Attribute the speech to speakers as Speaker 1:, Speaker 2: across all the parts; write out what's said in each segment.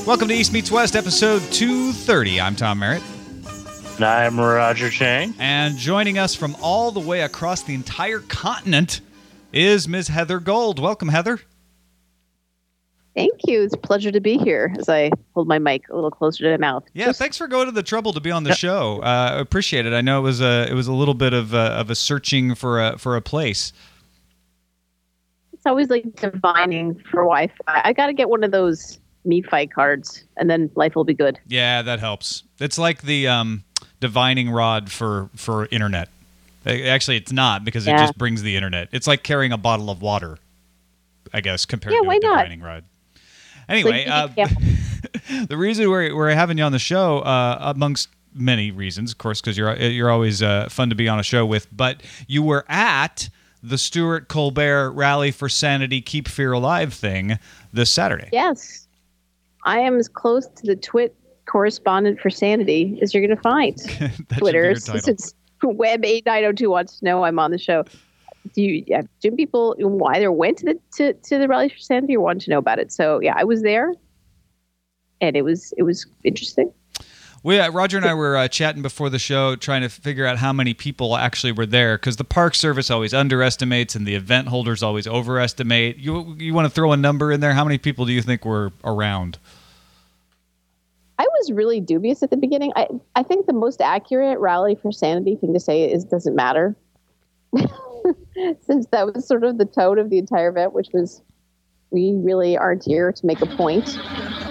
Speaker 1: Welcome to East Meets West, episode 230. I'm Tom Merritt.
Speaker 2: And I'm Roger Chang.
Speaker 1: And joining us from all the way across the entire continent is Ms. Heather Gold. Welcome, Heather.
Speaker 3: Thank you. It's a pleasure to be here as I hold my mic a little closer to my mouth.
Speaker 1: Yeah, thanks for going to the trouble to be on the show. Appreciate it. I know it was a little bit of a searching for a place.
Speaker 3: It's always like divining for Wi-Fi. I got to get one of those MeFi cards, and then life will be good.
Speaker 1: Yeah, that helps. It's like the divining rod for internet. Actually, it's not, because it just brings the internet. It's like carrying a bottle of water, I guess, compared to a divining rod. Anyway, the reason we're having you on the show, amongst many reasons, of course, because you're always fun to be on a show with, but you were at the Stewart Colbert Rally for Sanity Keep Fear Alive thing this Saturday.
Speaker 3: Yes. I am as close to the twit correspondent for Sanity as you're going to find. Twitter, since Web8902 wants to know I'm on the show. Do people who either went to the Rally for Sanity or wanted to know about it? So yeah, I was there, and it was interesting.
Speaker 1: Roger and I were chatting before the show, trying to figure out how many people actually were there, because the Park Service always underestimates and the event holders always overestimate. You want to throw a number in there? How many people do you think were around?
Speaker 3: I was really dubious at the beginning. I think the most accurate Rally for Sanity thing to say is doesn't matter. Since that was sort of the tone of the entire event, which was, we really aren't here to make a point.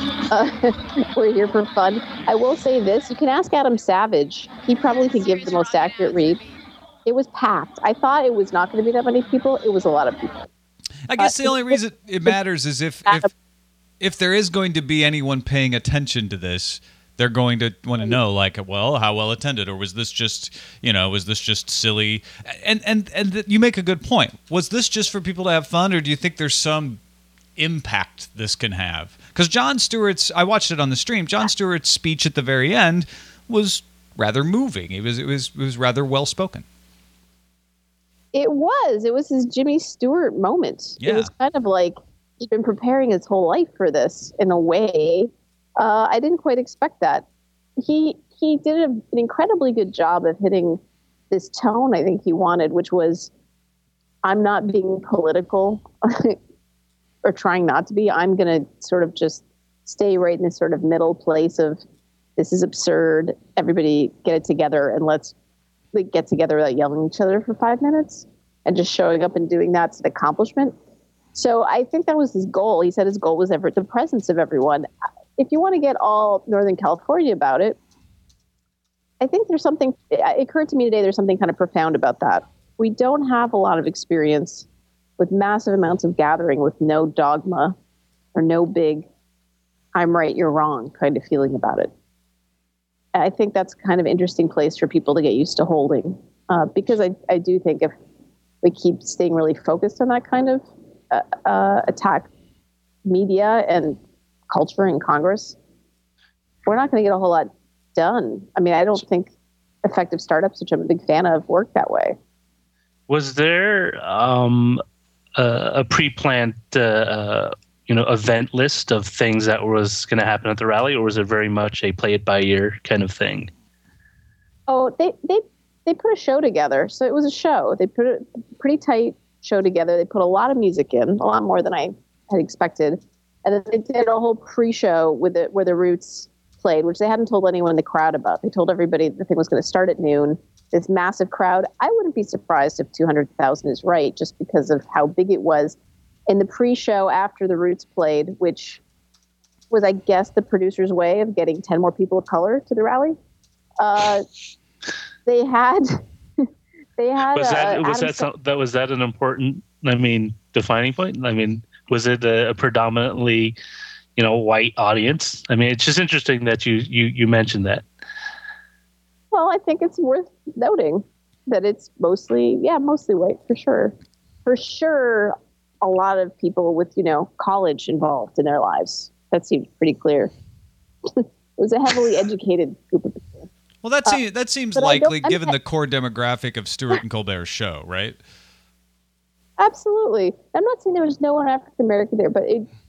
Speaker 3: We're here for fun. I will say this. You can ask Adam Savage. He probably could give the most accurate read. It was packed. I thought it was not going to be that many people. It was a lot of people.
Speaker 1: I guess the only reason it matters is if there is going to be anyone paying attention to this, they're going to want to know, like, well, how well attended, or was this just silly? And you make a good point. Was this just for people to have fun, or do you think there's some impact this can have? Because Jon Stewart's, I watched it on the stream, Jon Stewart's speech at the very end was rather moving. It was rather well spoken.
Speaker 3: It was his Jimmy Stewart moment.
Speaker 1: Yeah.
Speaker 3: It was kind of like he'd been preparing his whole life for this in a way. I didn't quite expect that. He did an incredibly good job of hitting this tone I think he wanted, which was, I'm not being political or trying not to be. I'm going to sort of just stay right in this sort of middle place of, this is absurd. Everybody get it together, and let's get together without yelling at each other for 5 minutes, and just showing up and doing that's an accomplishment. So I think that was his goal. He said his goal was the presence of everyone. If you want to get all Northern California about it, I think there's something, it occurred to me today, there's something kind of profound about that. We don't have a lot of experience with massive amounts of gathering with no dogma or no big, I'm right, you're wrong kind of feeling about it. I think that's kind of interesting place for people to get used to holding, because I do think if we keep staying really focused on that kind of attack media and culture in Congress, we're not going to get a whole lot done. I mean, I don't think effective startups, which I'm a big fan of, work that way.
Speaker 2: Was there a pre-planned event list of things that was going to happen at the rally, or was it very much a play it by ear kind of thing?
Speaker 3: Oh, they put a show together. So it was a show. They put a pretty tight show together. They put a lot of music in, a lot more than I had expected. And then they did a whole pre-show with it where the Roots played, which they hadn't told anyone in the crowd about. They told everybody the thing was going to start at noon. This massive crowd. I wouldn't be surprised if 200,000 is right, just because of how big it was. In the pre-show after the Roots played, which was, I guess, the producer's way of getting 10 more people of color to the rally, they had
Speaker 2: was that an important, defining point? Was it a predominantly, white audience? It's just interesting that you mentioned that.
Speaker 3: Well, I think it's worth noting that it's mostly white, for sure. For sure, a lot of people with, college involved in their lives. That seemed pretty clear. It was a heavily educated group of people.
Speaker 1: Well, that seems likely given the core demographic of Stewart and Colbert's show, right?
Speaker 3: Absolutely. I'm not saying there was no one African American there, but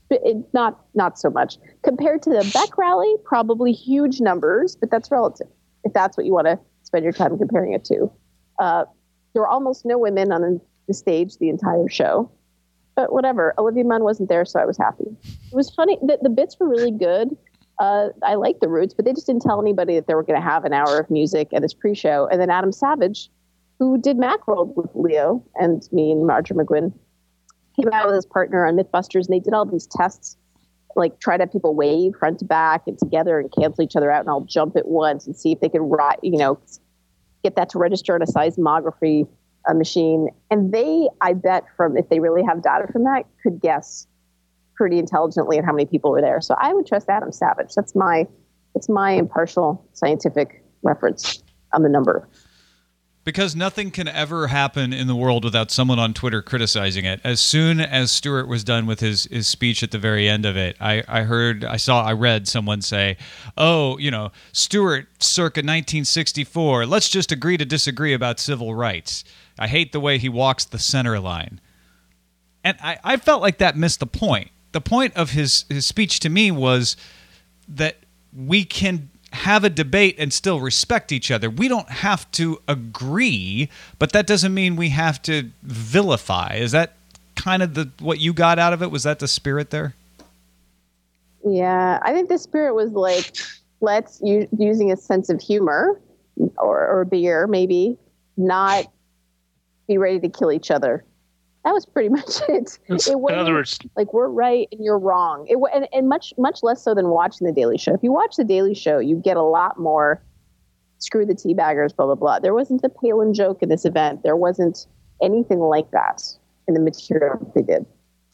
Speaker 3: not so much compared to the Beck rally. Probably huge numbers, but that's relative. If that's what you want to spend your time comparing it to, there were almost no women on the stage the entire show. But whatever, Olivia Munn wasn't there, so I was happy. It was funny. The bits were really good. I liked the Roots, but they just didn't tell anybody that they were going to have an hour of music at this pre-show. And then Adam Savage, who did Macworld with Leo and me and Marjorie McGuinn, came out with his partner on Mythbusters, and they did all these tests, like try to have people wave front to back and together and cancel each other out, and I'll jump at once and see if they could, get that to register on a seismography machine. And they, I bet, from if they really have data from that, could guess pretty intelligently at how many people were there. So I would trust Adam Savage. It's my impartial scientific reference on the number.
Speaker 1: Because nothing can ever happen in the world without someone on Twitter criticizing it. As soon as Stewart was done with his speech at the very end of it, I read someone say, Stewart circa 1964, let's just agree to disagree about civil rights. I hate the way he walks the center line. And I felt like that missed the point. The point of his speech to me was that we can have a debate and still respect each other. We don't have to agree, but that doesn't mean we have to vilify. Is that kind of what you got out of it? Was that the spirit there?
Speaker 3: Yeah, I think the spirit was like, using a sense of humor or beer, maybe, not be ready to kill each other. That was pretty much it. In
Speaker 2: other words,
Speaker 3: like, we're right and you're wrong. And much less so than watching The Daily Show. If you watch The Daily Show, you get a lot more screw the teabaggers, blah, blah, blah. There wasn't a Palin joke in this event. There wasn't anything like that in the material they did.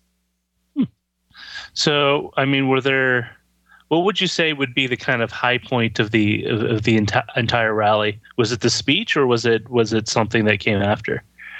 Speaker 2: So, I mean, what would you say would be the kind of high point of the entire rally? Was it the speech, or was it something that came after?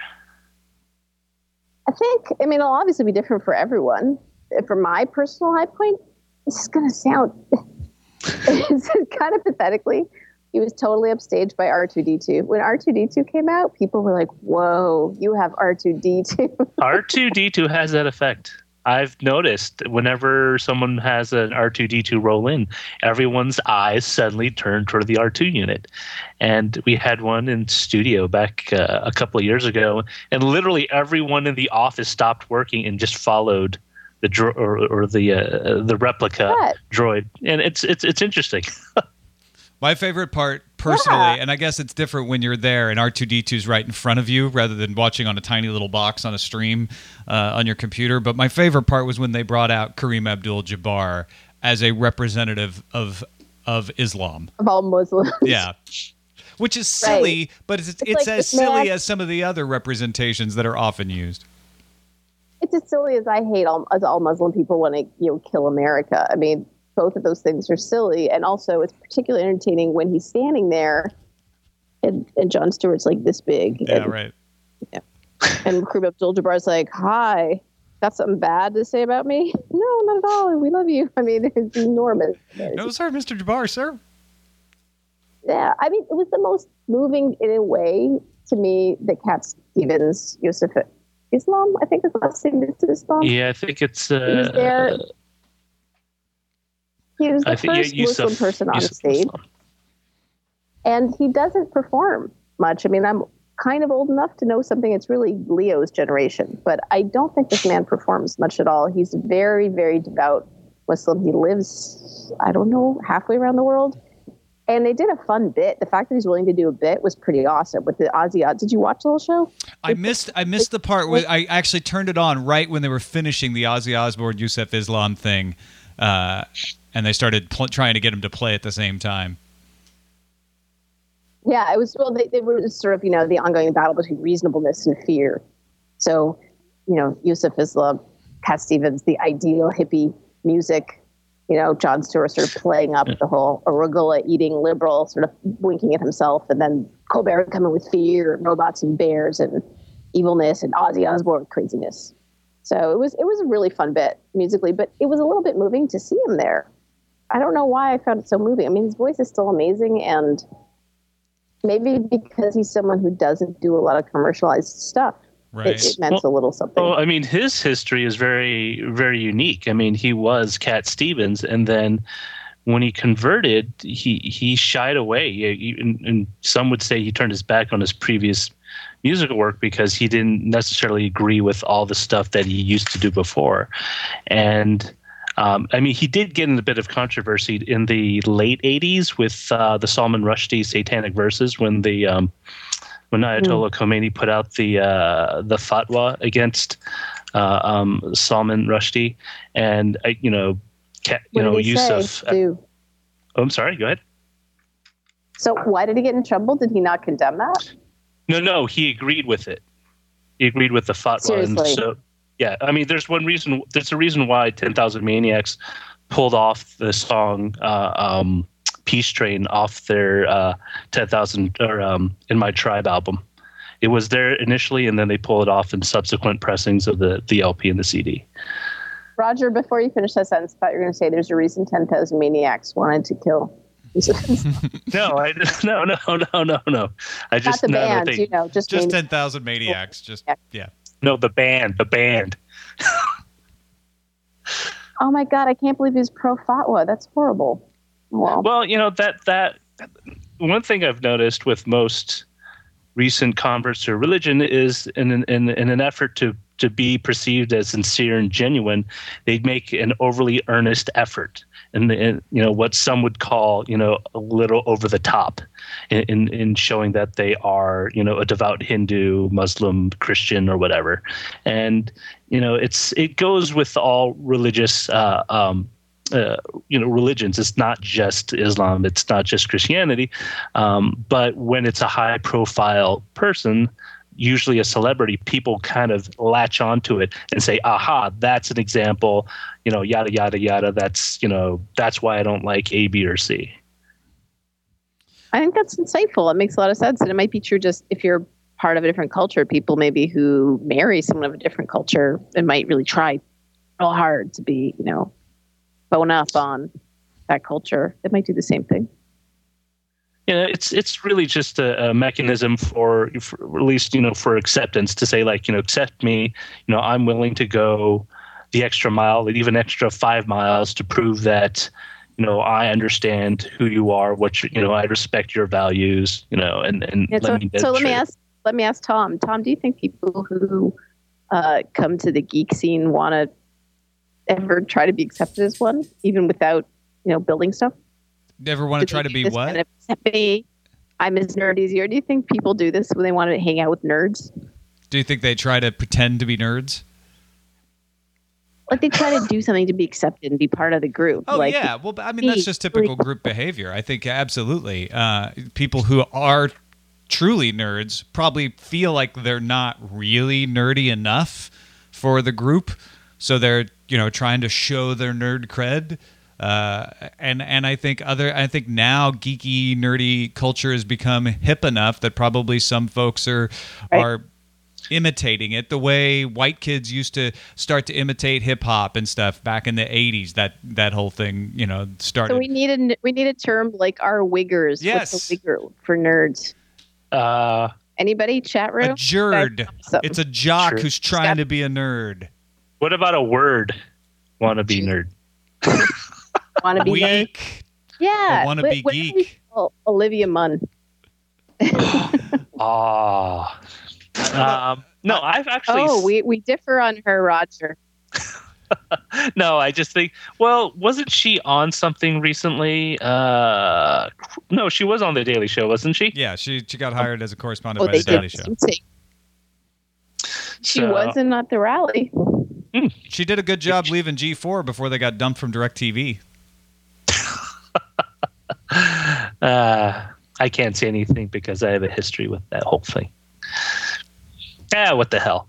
Speaker 3: It'll obviously be different for everyone. For my personal high point, this is going to sound it's kind of pathetically, he was totally upstaged by R2-D2. When R2-D2 came out, people were like, whoa, you have R2-D2.
Speaker 2: R2-D2 has that effect. I've noticed whenever someone has an R2-D2 roll in, everyone's eyes suddenly turn toward the R2 unit. And we had one in studio back a couple of years ago, and literally everyone in the office stopped working and just followed the the replica droid. And it's interesting.
Speaker 1: My favorite part, personally, and I guess it's different when you're there and R2-D2's right in front of you rather than watching on a tiny little box on a stream on your computer. But my favorite part was when they brought out Kareem Abdul-Jabbar as a representative of Islam.
Speaker 3: Of all Muslims.
Speaker 1: Yeah. Which is silly, but it's like as silly as some of the other representations that are often used.
Speaker 3: It's as silly as I hate all Muslim people want to kill America. I mean, both of those things are silly, and also it's particularly entertaining when he's standing there and Jon Stewart's like this big.
Speaker 1: Yeah, right.
Speaker 3: Yeah. And Kareem Abdul-Jabbar's like, hi, got something bad to say about me? No, not at all. We love you. I mean, it's enormous.
Speaker 1: No, sir, Mr. Jabbar, sir.
Speaker 3: Yeah, I mean, it was the most moving in a way to me that Cat Stevens, Yusuf Islam, I think his last name is Islam.
Speaker 2: Yeah, I think it's...
Speaker 3: he was there. He was the first Muslim person on stage. And he doesn't perform much. I mean, I'm kind of old enough to know something. It's really Leo's generation. But I don't think this man performs much at all. He's very, very devout Muslim. He lives, I don't know, halfway around the world. And they did a fun bit. The fact that he's willing to do a bit was pretty awesome with the Ozzy. Did you watch the whole show?
Speaker 1: I missed the part where I actually turned it on right when they were finishing the Ozzy Osbourne, Yusuf Islam thing. And they started trying to get him to play at the same time.
Speaker 3: Yeah, it was. Well, they were sort of, the ongoing battle between reasonableness and fear. So, Yusuf Islam, Cat Stevens, the ideal hippie music. Jon Stewart sort of playing up the whole arugula eating liberal, sort of winking at himself, and then Colbert coming with fear and robots and bears and evilness and Ozzy Osbourne craziness. So it was a really fun bit musically, but it was a little bit moving to see him there. I don't know why I found it so moving. I mean, his voice is still amazing, and maybe because he's someone who doesn't do a lot of commercialized stuff.
Speaker 1: Right.
Speaker 3: It meant a little something.
Speaker 2: Well, I mean, his history is very, very unique. I mean, he was Cat Stevens, and then when he converted, he shied away. And some would say he turned his back on his previous musical work because he didn't necessarily agree with all the stuff that he used to do before. And I mean, he did get in a bit of controversy in the late 80s with the Salman Rushdie Satanic Verses when Ayatollah Khomeini put out the fatwa against Salman Rushdie, and Yusuf. I'm sorry. Go ahead.
Speaker 3: So why did he get in trouble? Did he not condemn that?
Speaker 2: No, he agreed with it. He agreed with the fatwa.
Speaker 3: Seriously?
Speaker 2: And so, yeah, I mean, there's a reason why 10,000 Maniacs pulled off the song Peace Train off their 10,000 or In My Tribe album. It was there initially, and then they pulled it off in subsequent pressings of the LP and the CD.
Speaker 3: Roger, before you finish that sentence, I thought you were going to say there's a reason 10,000 Maniacs wanted to kill.
Speaker 2: No. I just
Speaker 3: not the band, just
Speaker 1: 10,000 Maniacs. Just yeah.
Speaker 2: No, the band.
Speaker 3: Oh my God, I can't believe he's pro fatwa. That's horrible. Well,
Speaker 2: that one thing I've noticed with most recent converts to religion is in an effort to be perceived as sincere and genuine, they make an overly earnest effort, and what some would call a little over the top in showing that they are a devout Hindu, Muslim, Christian, or whatever. And it goes with all religious religions. It's not just Islam, it's not just Christianity, but when it's a high profile person, usually a celebrity, people kind of latch onto it and say, aha, that's an example, yada yada yada, that's why I don't like A, B, or C.
Speaker 3: I think that's insightful. It makes a lot of sense, and it might be true just if you're part of a different culture. People maybe who marry someone of a different culture and might really try real hard to be bone up on that culture. It might do the same thing.
Speaker 2: It's really just a mechanism for at least for acceptance, to say accept me. I'm willing to go the extra mile, even extra 5 miles, to prove that I understand who you are, what I respect your values. Let me ask Tom. Tom, do you think people who come to the geek scene want to ever try to be accepted as one, even without building stuff?
Speaker 1: Never want to try to be what?
Speaker 3: Kind of me. I'm as nerdy as you. Or do you think people do this when they want to hang out with nerds?
Speaker 1: Do you think they try to pretend to be nerds?
Speaker 3: Like they try to do something to be accepted and be part of the group.
Speaker 1: Oh, yeah. Well, I mean, that's just typical group behavior. I think absolutely. People who are truly nerds probably feel like they're not really nerdy enough for the group. So they're, trying to show their nerd cred. And I think now geeky, nerdy culture has become hip enough that probably some folks are imitating it the way white kids used to start to imitate hip hop and stuff back in the 80s. That whole thing, started.
Speaker 3: So we need a term like our wiggers.
Speaker 1: Yes.
Speaker 3: What's a wigger for nerds? Anybody? Chat room?
Speaker 1: A jerd. It's a jock who's trying to be a nerd.
Speaker 2: What about a word? Wanna be nerd.
Speaker 3: Want to be
Speaker 1: weak.
Speaker 3: Nerd? Yeah.
Speaker 1: Want to be geek.
Speaker 3: Olivia Munn.
Speaker 2: No, I've actually.
Speaker 3: Oh, we differ on her, Roger.
Speaker 2: No, I just think. Well, wasn't she on something recently? No, she was on the Daily Show, wasn't she?
Speaker 1: Yeah, she got hired as a correspondent by the Daily Show.
Speaker 3: She wasn't at the rally.
Speaker 1: She did a good job leaving G4 before they got dumped from DirecTV.
Speaker 2: I can't say anything because I have a history with that whole thing. What the hell?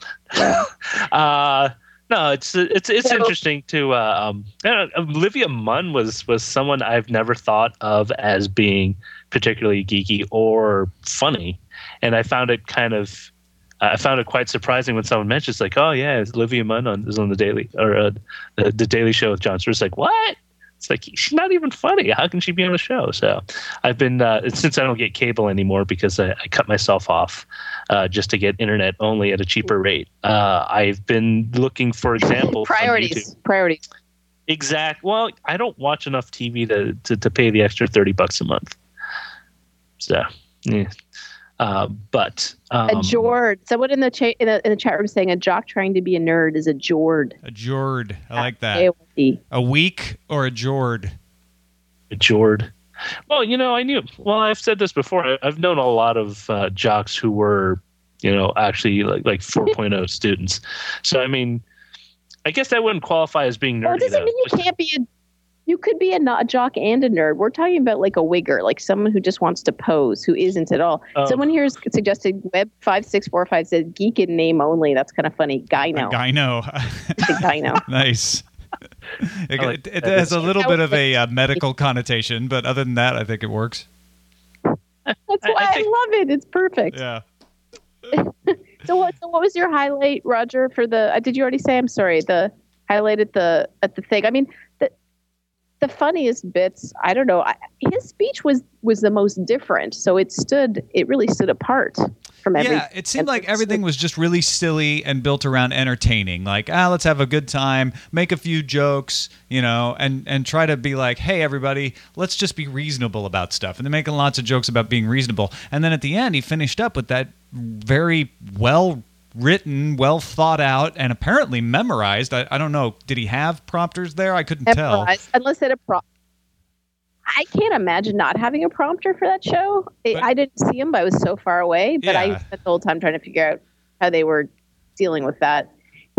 Speaker 2: No, it's interesting to. Olivia Munn was someone I've never thought of as being particularly geeky or funny, and I found it quite surprising when someone mentions like, oh yeah, Olivia Munn is on the Daily or the Daily Show with Jon Stewart. It's like, what? It's like, she's not even funny. How can she be on a show? So I've been, since I don't get cable anymore because I cut myself off just to get internet only at a cheaper rate, I've been looking for examples.
Speaker 3: Priorities.
Speaker 2: Exact. Well, I don't watch enough TV to pay the extra $30 a month. So, yeah. But
Speaker 3: a jord. Someone in the chat room saying a jock trying to be a nerd is a jord.
Speaker 1: A jord. I like that. A week or a jord.
Speaker 2: A jord. Well, I've said this before. I've known a lot of jocks who were, actually like 4.0 students. So I mean, I guess that wouldn't qualify as being nerdy.
Speaker 3: Well, it doesn't mean you can't be you could be a jock and a nerd. We're talking about like a wigger, like someone who just wants to pose, who isn't at all. Someone here has suggested Web5645 said geek in name only. That's kind of funny. Gyno.
Speaker 1: Gyno. Nice. It has a little bit of a medical connotation, but other than that, I think it works.
Speaker 3: That's why I love it. It's perfect.
Speaker 1: Yeah.
Speaker 3: So what was your highlight, Roger, for the did you already say? I'm sorry, the highlight at the thing. I mean, the funniest bits, I don't know. His speech was the most different, so it really stood apart from everything.
Speaker 1: Yeah, it seemed like everything was just really silly and built around entertaining. Like, let's have a good time, make a few jokes, and try to be like, hey, everybody, let's just be reasonable about stuff. And they're making lots of jokes about being reasonable. And then at the end, he finished up with that very well-written, well-thought-out, and apparently memorized. I don't know. Did he have prompters there? I couldn't tell.
Speaker 3: Unless it I can't imagine not having a prompter for that show. I didn't see him, but I was so far away. But I spent the whole time trying to figure out how they were dealing with that.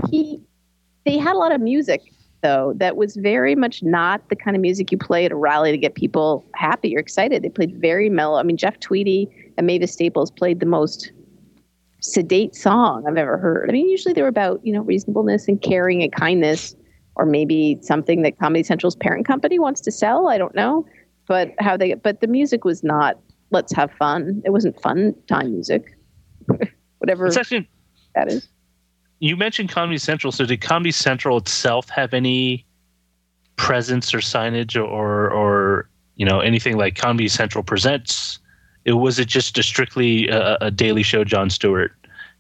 Speaker 3: They had a lot of music, though, that was very much not the kind of music you play at a rally to get people happy or excited. They played very mellow. I mean, Jeff Tweedy and Mavis Staples played the most sedate song I've ever heard. I mean, usually they're about, reasonableness and caring and kindness, or maybe something that Comedy Central's parent company wants to sell. I don't know. But the music was not, let's have fun. It wasn't fun time music. Whatever that is.
Speaker 2: You mentioned Comedy Central. So did Comedy Central itself have any presence or signage or anything like Comedy Central Presents? Was it just strictly a Daily Show, Jon Stewart?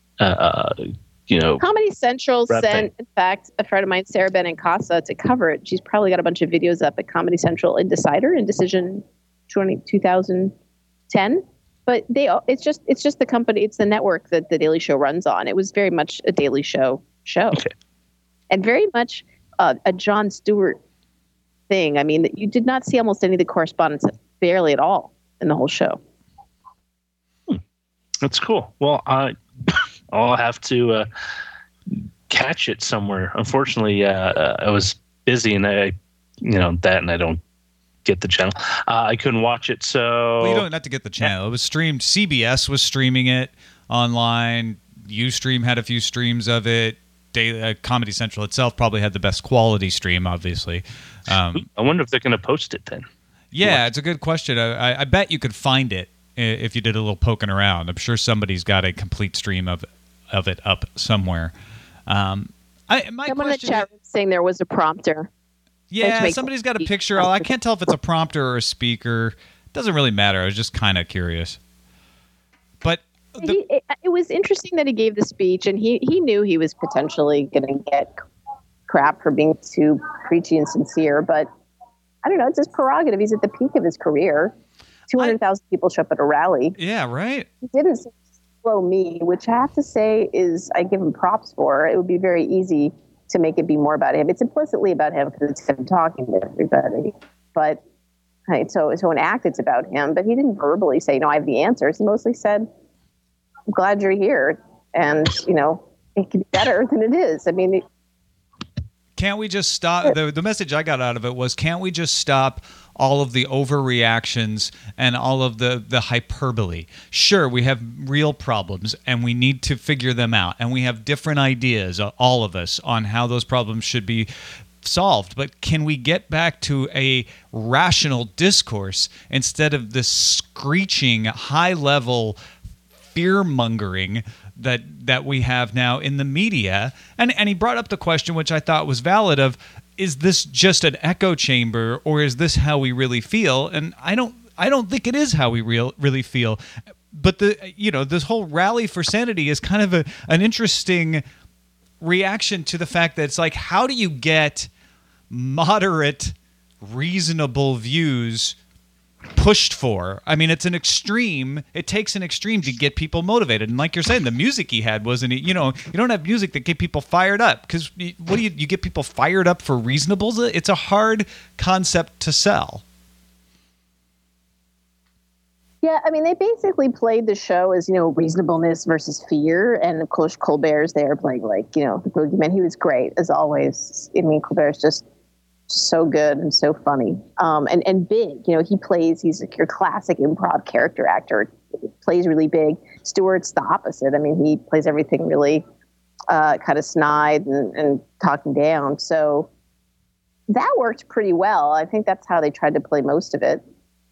Speaker 3: Comedy Central sent, in fact, a friend of mine, Sarah Benincasa, to cover it. She's probably got a bunch of videos up at Comedy Central in Indecision 2010. But it's just the company, it's the network that the Daily Show runs on. It was very much a Daily Show. Okay. And very much a Jon Stewart thing. I mean, you did not see almost any of the correspondence, barely at all, in the whole show.
Speaker 2: That's cool. Well, I'll have to catch it somewhere. Unfortunately, I was busy, and I don't get the channel. I couldn't watch it, so...
Speaker 1: Well, you don't have to get the channel. It was streamed. CBS was streaming it online. Ustream had a few streams of it. Comedy Central itself probably had the best quality stream, obviously.
Speaker 2: I wonder if they're going to post it then.
Speaker 1: Yeah, it's a good question. I bet you could find it if you did a little poking around. I'm sure somebody's got a complete stream of it up somewhere.
Speaker 3: Someone in the chat room saying there was a prompter.
Speaker 1: Yeah, somebody's got a picture. I can't tell if it's a prompter or a speaker. It doesn't really matter. I was just kind of curious. But
Speaker 3: it was interesting that he gave the speech, and he knew he was potentially going to get crap for being too preachy and sincere. But I don't know. It's his prerogative. He's at the peak of his career. 200,000 people show up at a rally.
Speaker 1: Yeah, right.
Speaker 3: He didn't slow me, which I have to say is I give him props for. It would be very easy to make it be more about him. It's implicitly about him because it's him talking to everybody. But so in act, it's about him. But he didn't verbally say, I have the answers. He mostly said, I'm glad you're here. And, it could be better than it is. I mean,
Speaker 1: can't we just stop? The message I got out of it was, can't we just stop all of the overreactions and all of the hyperbole? Sure, we have real problems and we need to figure them out. And we have different ideas, all of us, on how those problems should be solved. But can we get back to a rational discourse instead of this screeching, high-level fear-mongering that we have now in the media? And he brought up the question, which I thought was valid, of is this just an echo chamber, or is this how we really feel? And I don't think it is how we really feel. But this whole rally for sanity is kind of an interesting reaction to the fact that it's like, how do you get moderate, reasonable views pushed for? I mean, it's an extreme. It takes an extreme to get people motivated. And like you're saying, the music he had wasn't, you don't have music that get people fired up, because what do you get people fired up for reasonables? It's a hard concept to sell.
Speaker 3: Yeah, I mean, they basically played the show as, reasonableness versus fear. And of course, Colbert's there playing the boogeyman. He was great, as always. I mean, Colbert's just so good and so funny. And big, he's your classic improv character actor. He plays really big. Stewart's the opposite. I mean, he plays everything really kind of snide and talking down. So that worked pretty well. I think that's how they tried to play most of it.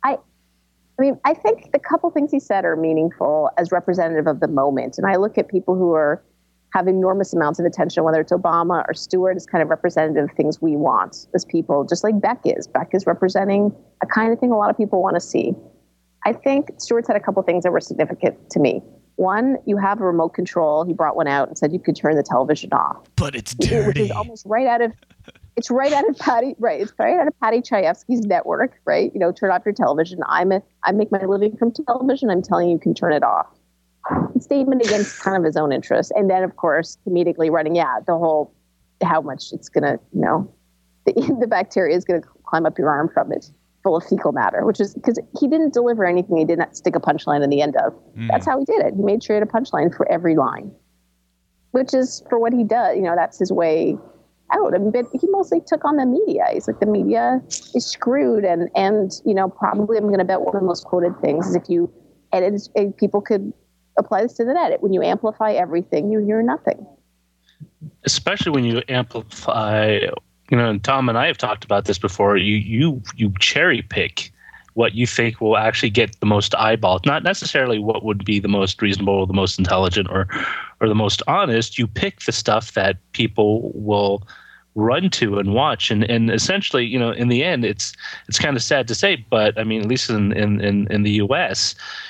Speaker 3: I think the couple things he said are meaningful as representative of the moment. And I look at people who have enormous amounts of attention, whether it's Obama or Stewart, as kind of representative of things we want as people, just like Beck is. Beck is representing a kind of thing a lot of people want to see. I think Stewart said a couple things that were significant to me. One, you have a remote control. He brought one out and said you could turn the television off.
Speaker 1: But it's dirty.
Speaker 3: Which is almost right out of... It's right out of Patty Chayefsky's network, right? Turn off your television. I make my living from television. I'm telling you can turn it off. Statement against kind of his own interest. And then, of course, comedically running, the whole, how much it's going to, the bacteria is going to climb up your arm from it, full of fecal matter, which is because he didn't deliver anything he did not stick a punchline in the end of. That's how he did it. He made sure he had a punchline for every line, which is for what he does. That's his way out. I mean, but he mostly took on the media. He's like, the media is screwed, and probably I'm going to bet one of the most quoted things is if you edit, people could apply this to the net. When you amplify everything, you hear nothing.
Speaker 2: Especially when you amplify, and Tom and I have talked about this before. You cherry pick what you think will actually get the most eyeballs, not necessarily what would be the most reasonable or the most intelligent or the most honest. You pick the stuff that people will run to and watch, and essentially, in the end, it's kind of sad to say, but I mean, at least in the U.S.,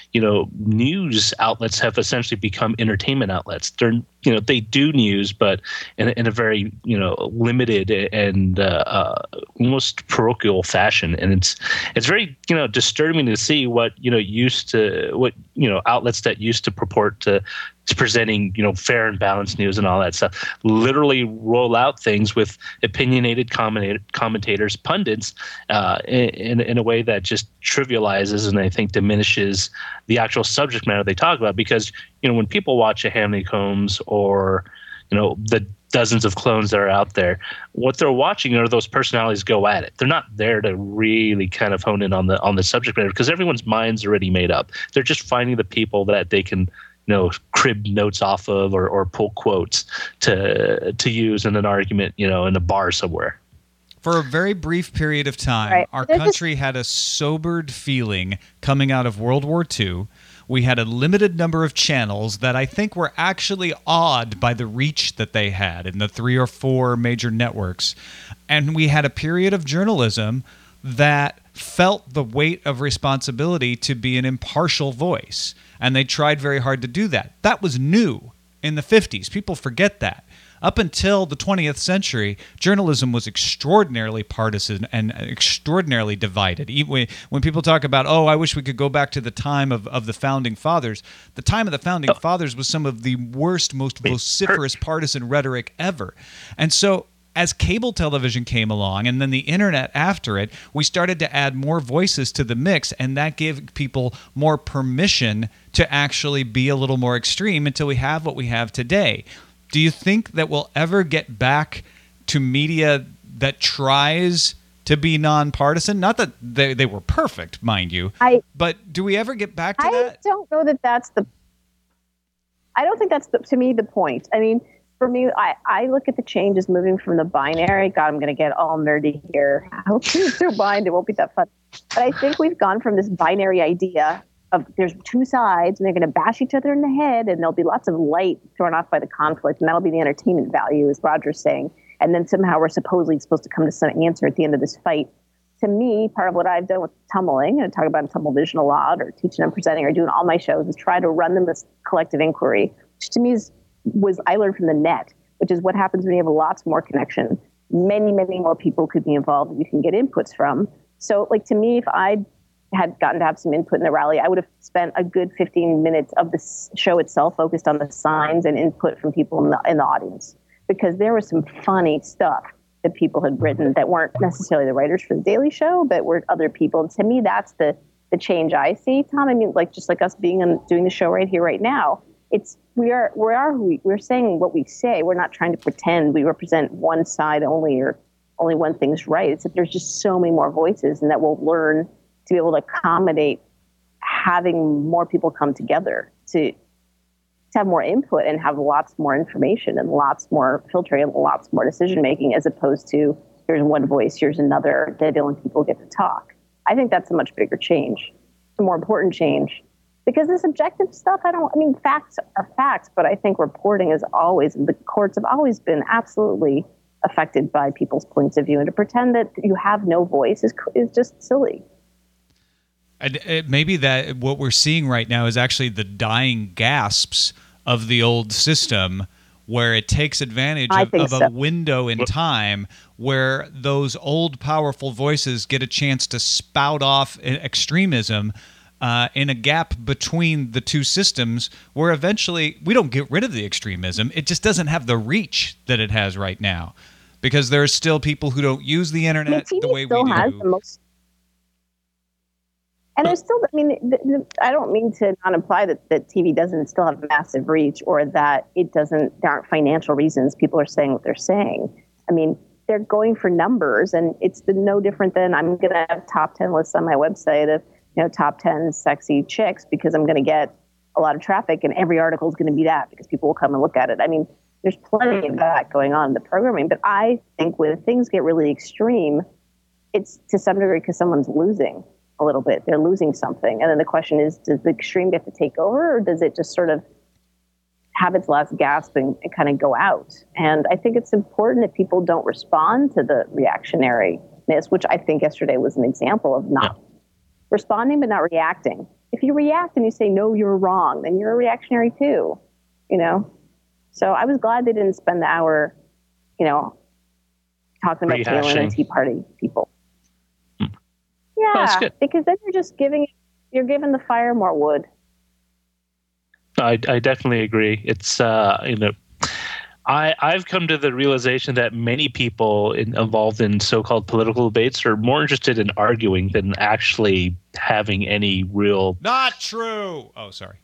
Speaker 2: news outlets have essentially become entertainment outlets. They're they do news, but in a very limited and almost parochial fashion, and it's very disturbing to see what outlets that used to purport to presenting fair and balanced news and all that stuff literally roll out things with opinionated commentators, pundits, in a way that just trivializes and I think diminishes the actual subject matter they talk about. Because when people watch a Hamley Combs or the dozens of clones that are out there, what they're watching are those personalities go at it. They're not there to really kind of hone in on the subject matter, because everyone's mind's already made up. They're just finding the people that they can crib notes off of or pull quotes to use in an argument, in a bar somewhere.
Speaker 1: For a very brief period of time, right, our country had a sobered feeling coming out of World War II. We had a limited number of channels that I think were actually awed by the reach that they had in the 3 or 4 major networks. And we had a period of journalism that felt the weight of responsibility to be an impartial voice. And they tried very hard to do that. That was new in the 50s. People forget that. Up until the 20th century, journalism was extraordinarily partisan and extraordinarily divided. When people talk about, I wish we could go back to the time of the Founding Fathers, the time of the Founding Fathers was some of the worst, most vociferous partisan rhetoric ever. And so as cable television came along and then the internet after it, we started to add more voices to the mix, and that gave people more permission to actually be a little more extreme until we have what we have today. Do you think that we'll ever get back to media that tries to be nonpartisan? Not that they were perfect, mind you, but do we ever get back to that?
Speaker 3: I don't know that I don't think that's, to me, the point. I mean, for me, I look at the changes moving from the binary. God, I'm going to get all nerdy here. I hope you don't mind. It won't be that fun. But I think we've gone from this binary idea of there's 2 sides and they're going to bash each other in the head, and there'll be lots of light thrown off by the conflict, and that'll be the entertainment value, as Roger's saying. And then somehow we're supposedly supposed to come to some answer at the end of this fight. To me, part of what I've done with Tumbling, and I talk about Tumble Vision a lot, or teaching and presenting, or doing all my shows, is try to run them as collective inquiry, which to me was I learned from the net, which is what happens when you have lots more connection. Many, many more people could be involved that you can get inputs from. So, like, to me, if I had gotten to have some input in the rally, I would have spent a good 15 minutes of the show itself focused on the signs and input from people in the audience, because there was some funny stuff that people had written that weren't necessarily the writers for the Daily Show, but were other people. And to me, that's the change I see, Tom. I mean, like, just like us doing the show right here, right now, we're saying what we say. We're not trying to pretend we represent one side only, or only one thing's right. It's that there's just so many more voices, and that we'll learn to be able to accommodate having more people come together to have more input and have lots more information and lots more filtering and lots more decision making, as opposed to here's one voice, here's another, that only people get to talk. I think that's a much bigger change, a more important change, because this objective stuff, facts are facts, but I think reporting is always, the courts have always been absolutely affected by people's points of view, and to pretend that you have no voice is just silly.
Speaker 1: Maybe that what we're seeing right now is actually the dying gasps of the old system, where it takes advantage of a window in time where those old powerful voices get a chance to spout off extremism in a gap between the two systems, where eventually we don't get rid of the extremism. It just doesn't have the reach that it has right now, because there are still people who don't use the internet the way we do.
Speaker 3: And there's still, I don't mean to not imply that TV doesn't still have massive reach, or that there aren't financial reasons people are saying what they're saying. I mean, they're going for numbers, and it's no different than I'm going to have top 10 lists on my website of, top 10 sexy chicks, because I'm going to get a lot of traffic, and every article is going to be that because people will come and look at it. I mean, there's plenty of that going on in the programming, but I think when things get really extreme, it's to some degree because someone's losing a little bit. They're losing something. And then the question is, does the extreme get to take over, or does it just sort of have its last gasp and kind of go out? And I think it's important that people don't respond to the reactionariness, which I think yesterday was an example of not responding but not reacting. If you react and you say, no, you're wrong, then you're a reactionary too, So I was glad they didn't spend the hour, talking about Taylor and Tea Party people. Yeah, because then you're just giving the fire more wood.
Speaker 2: I definitely agree. It's I've come to the realization that many people involved in so-called political debates are more interested in arguing than actually having any real.
Speaker 1: Not true. Oh, sorry.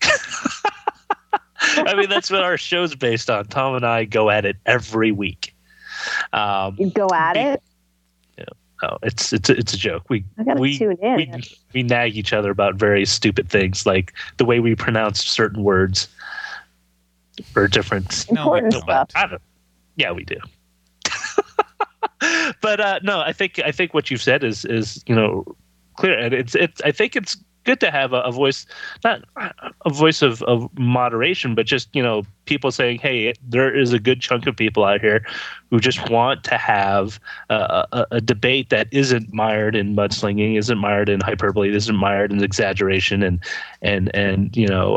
Speaker 2: I mean, that's what our show's based on. Tom and I go at it every week.
Speaker 3: You go at it?
Speaker 2: No, it's a joke. We
Speaker 3: tune in.
Speaker 2: We nag each other about very stupid things, like the way we pronounce certain words or different
Speaker 3: important stuff.
Speaker 2: Yeah, we do. But no, I think what you've said is clear, and I think it's good to have a voice, not a voice of moderation, but just people saying, hey, there is a good chunk of people out here who just want to have a debate that isn't mired in mudslinging, isn't mired in hyperbole, isn't mired in exaggeration, and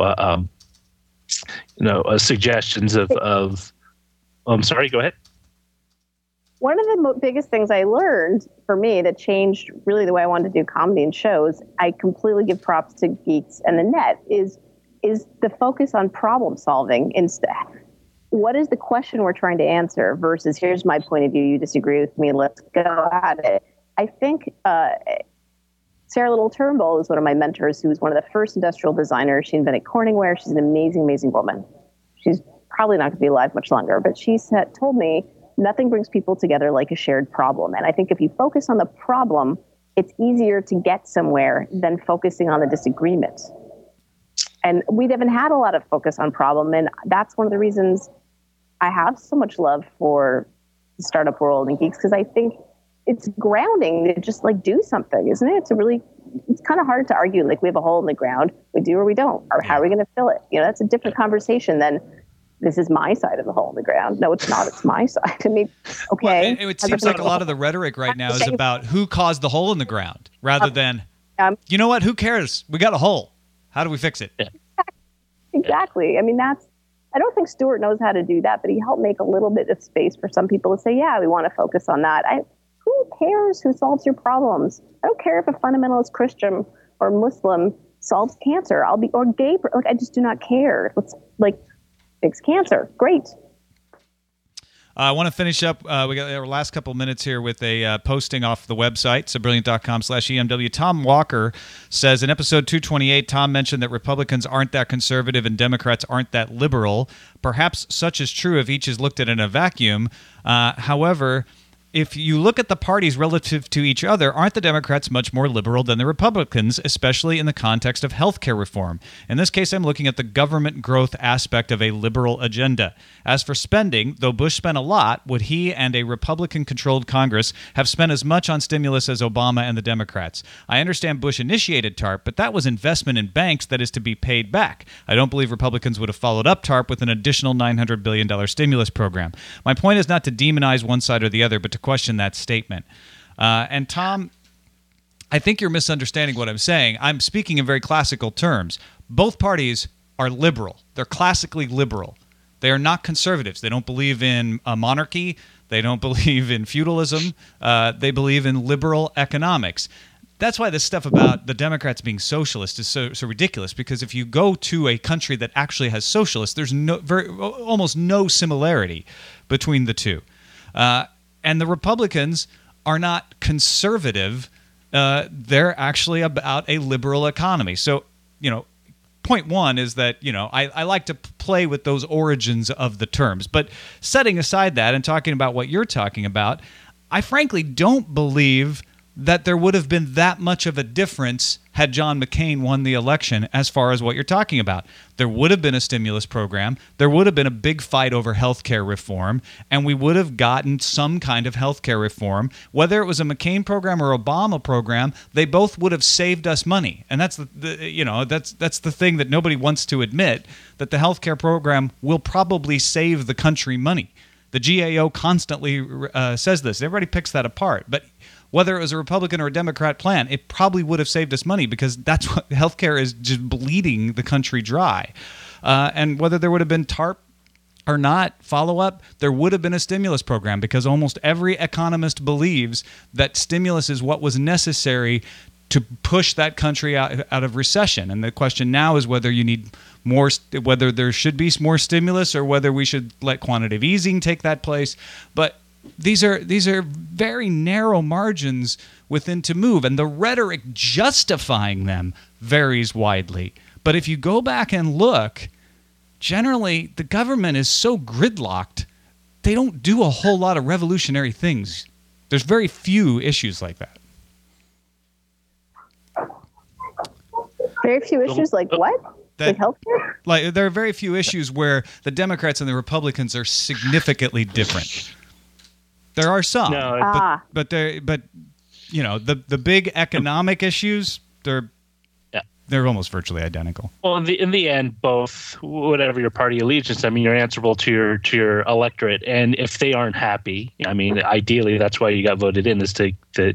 Speaker 2: suggestions of. I'm sorry. Go ahead.
Speaker 3: One of the biggest things I learned for me that changed really the way I wanted to do comedy and shows, I completely give props to Geeks and the Net, is the focus on problem solving instead. What is the question we're trying to answer versus here's my point of view, you disagree with me, let's go at it. I think Sarah Little Turnbull is one of my mentors, who was one of the first industrial designers. She invented Corningware. She's an amazing, amazing woman. She's probably not going to be alive much longer, but she told me, nothing brings people together like a shared problem. And I think if you focus on the problem, it's easier to get somewhere than focusing on the disagreement. And we haven't had a lot of focus on problem. And that's one of the reasons I have so much love for the startup world and Geeks, because I think it's grounding to just do something, isn't it? It's kind of hard to argue. We have a hole in the ground. We do or we don't. Or how are we going to fill it? That's a different conversation than this is my side of the hole in the ground. No, it's not. It's my side. I mean, okay.
Speaker 1: Well, it seems like a lot of the rhetoric right now is about who caused the hole in the ground rather than, you know what, who cares? We got a hole. How do we fix it?
Speaker 2: Yeah.
Speaker 3: Exactly. I mean, I don't think Stuart knows how to do that, but he helped make a little bit of space for some people to say, yeah, we want to focus on that. Who cares who solves your problems? I don't care if a fundamentalist Christian or Muslim solves cancer. Or gay. Like, I just do not care. Let's fix cancer. Great.
Speaker 1: I want to finish up. We got our last couple minutes here with a posting off the website, sobrilliant.com/EMW. Tom Walker says, in episode 228, Tom mentioned that Republicans aren't that conservative and Democrats aren't that liberal. Perhaps such is true if each is looked at in a vacuum. However, if you look at the parties relative to each other, aren't the Democrats much more liberal than the Republicans, especially in the context of health care reform? In this case, I'm looking at the government growth aspect of a liberal agenda. As for spending, though Bush spent a lot, would he and a Republican-controlled Congress have spent as much on stimulus as Obama and the Democrats? I understand Bush initiated TARP, but that was investment in banks that is to be paid back. I don't believe Republicans would have followed up TARP with an additional $900 billion stimulus program. My point is not to demonize one side or the other, but to question that statement. And Tom, I think you're misunderstanding what I'm saying. I'm speaking in very classical terms. Both parties are liberal. They're classically liberal. They are not conservatives. They don't believe in a monarchy. They don't believe in feudalism. They believe in liberal economics. That's why this stuff about the Democrats being socialist is so ridiculous, because if you go to a country that actually has socialists, there's almost no similarity between the two. And the Republicans are not conservative. They're actually about a liberal economy. So, point one is that, I like to play with those origins of the terms. But setting aside that and talking about what you're talking about, I frankly don't believe that there would have been that much of a difference had John McCain won the election as far as what you're talking about. There would have been a stimulus program. There would have been a big fight over health care reform, and we would have gotten some kind of health care reform. Whether it was a McCain program or Obama program, they both would have saved us money. And that's that's the thing that nobody wants to admit, that the health care program will probably save the country money. The GAO constantly says this. Everybody picks that apart. But whether it was a Republican or a Democrat plan, it probably would have saved us money, because that's what healthcare is, just bleeding the country dry. And whether there would have been TARP or not, follow-up, there would have been a stimulus program, because almost every economist believes that stimulus is what was necessary to push that country out of recession. And the question now is whether you need more, whether there should be more stimulus, or whether we should let quantitative easing take that place. But these are very narrow margins within to move, and the rhetoric justifying them varies widely. But if you go back and look, generally the government is so gridlocked, they don't do a whole lot of revolutionary things. There's very few issues like that.
Speaker 3: Very few issues like what? Like healthcare?
Speaker 1: Like, there are very few issues where the Democrats and the Republicans are significantly different. There are some, but the big economic issues, they're almost virtually identical.
Speaker 2: Well, in the end, both, whatever your party allegiance, I mean, you're answerable to your electorate, and if they aren't happy, I mean, ideally, that's why you got voted in, is to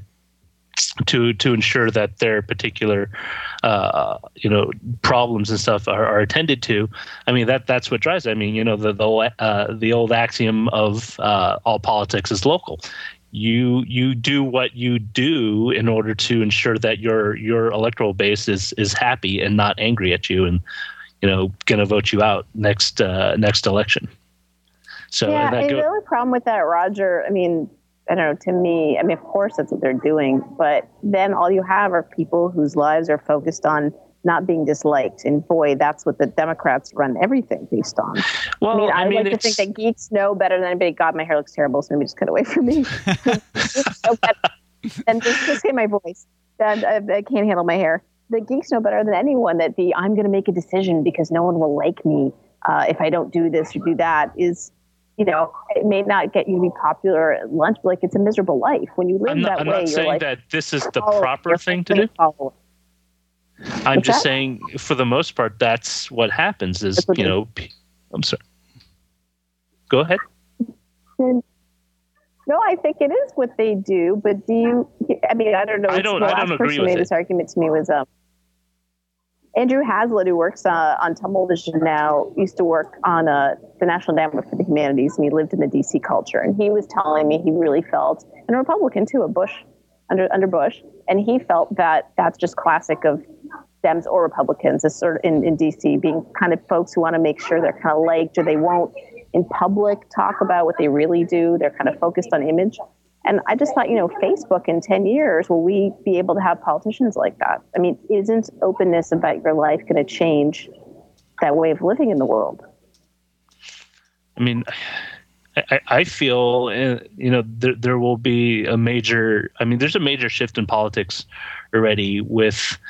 Speaker 2: ensure that their particular problems and stuff are attended to. I mean, that's what drives it. I mean, the old axiom of all politics is local. You do what you do in order to ensure that your electoral base is happy and not angry at you, and going to vote you out next election. So
Speaker 3: yeah, and the only problem with that, Roger, I mean, I don't know, to me, I mean, of course that's what they're doing, but then all you have are people whose lives are focused on not being disliked. And boy, that's what the Democrats run everything based on.
Speaker 2: Well,
Speaker 3: I like to think that geeks know better than anybody. God, my hair looks terrible, so maybe just cut away from me. And just say my voice. I can't handle my hair. The geeks know better than anyone that I'm going to make a decision because no one will like me if I don't do this or do that is, it may not get you to be popular at lunch, but like, it's a miserable life. When you live that way,
Speaker 2: I'm not saying that this is the proper thing to do. I'm just saying, for the most part, that's what happens is, I'm sorry. go ahead.
Speaker 3: No, I think it is what they do. But do you? I mean, I don't know.
Speaker 2: I don't agree with it. The last person who made
Speaker 3: this argument to me was Andrew Hazlitt, who works on Tummelvision now, used to work on the National Endowment for the Humanities, and he lived in the D.C. culture. And he was telling me he really felt, and a Republican too, under Bush, and he felt that that's just classic of Dems or Republicans, as sort of in D.C. being kind of folks who want to make sure they're kind of liked, or they won't in public talk about what they really do. They're kind of focused on image. And I just thought, Facebook in 10 years, will we be able to have politicians like that? I mean, isn't openness about your life going to change that way of living in the world?
Speaker 2: I mean, I feel, there will be a major, there's a major shift in politics already with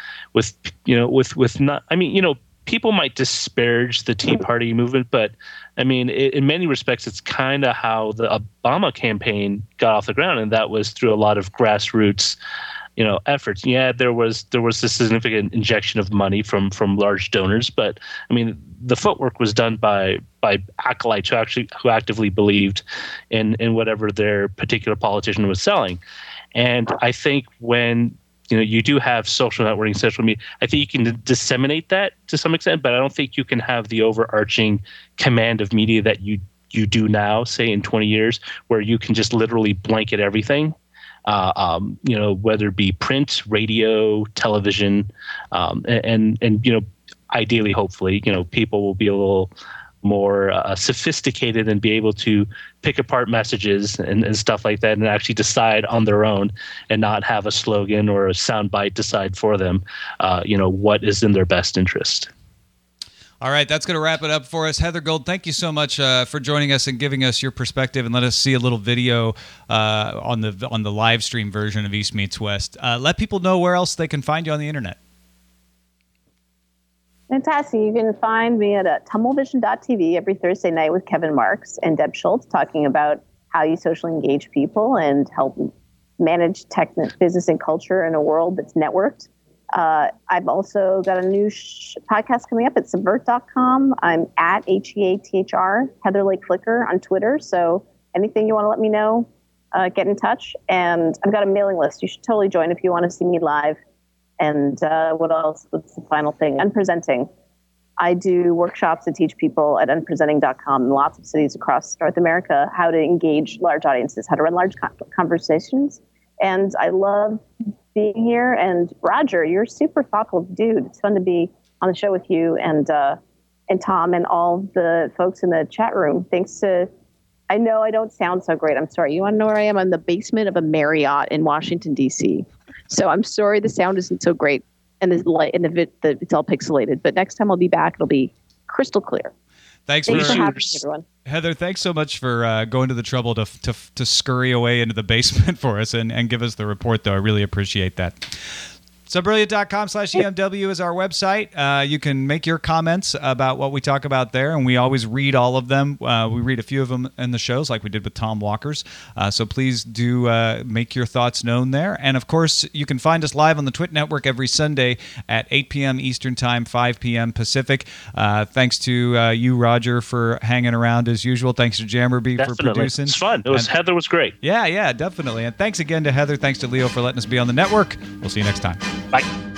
Speaker 2: not, people might disparage the Tea Party movement, but I mean, in many respects, it's kind of how the Obama campaign got off the ground, and that was through a lot of grassroots, efforts. Yeah, there was a significant injection of money from large donors, but I mean, the footwork was done by acolytes who actively believed in whatever their particular politician was selling. And I think when you do have social networking, social media, I think you can disseminate that to some extent, but I don't think you can have the overarching command of media that you do now, say in 20 years, where you can just literally blanket everything, whether it be print, radio, television, and ideally, hopefully, people will be a little more sophisticated and be able to pick apart messages and stuff like that and actually decide on their own and not have a slogan or a soundbite decide for them, what is in their best interest.
Speaker 1: All right, that's going to wrap it up for us. Heather Gold, thank you so much for joining us and giving us your perspective, and let us see a little video on the live stream version of East Meets West. Let people know where else they can find you on the internet.
Speaker 3: Fantastic. You can find me at tummelvision.tv every Thursday night with Kevin Marks and Deb Schultz, talking about how you socially engage people and help manage tech, business, and culture in a world that's networked. I've also got a new podcast coming up at subvert.com. I'm at HEATHR, Heather Lake Flicker on Twitter. So anything you want to let me know, get in touch. And I've got a mailing list. You should totally join if you want to see me live. And what else? What's the final thing? Unpresenting. I do workshops to teach people at unpresenting.com in lots of cities across North America how to engage large audiences, how to run large conversations. And I love being here. And Roger, you're a super thoughtful dude. It's fun to be on the show with you and Tom and all the folks in the chat room. Thanks to, I know I don't sound so great. I'm sorry. You want to know where I am? I'm in the basement of a Marriott in Washington, D.C. So I'm sorry the sound isn't so great and the light and it's all pixelated. But next time I'll be back, it'll be crystal clear.
Speaker 1: Thanks for
Speaker 3: having me, everyone.
Speaker 1: Heather, thanks so much for going to the trouble to scurry away into the basement for us and give us the report, though. I really appreciate that. Subbrilliant.com/EMW is our website. You can make your comments about what we talk about there, and we always read all of them. We read a few of them in the shows, like we did with Tom Walker's. So please do make your thoughts known there. And, of course, you can find us live on the Twit Network every Sunday at 8 p.m. Eastern Time, 5 p.m. Pacific. Thanks to you, Roger, for hanging around as usual. Thanks to Jammerby for producing.
Speaker 2: It's fun. Heather was great.
Speaker 1: Yeah, definitely. And thanks again to Heather. Thanks to Leo for letting us be on the network. We'll see you next time.
Speaker 2: Bye.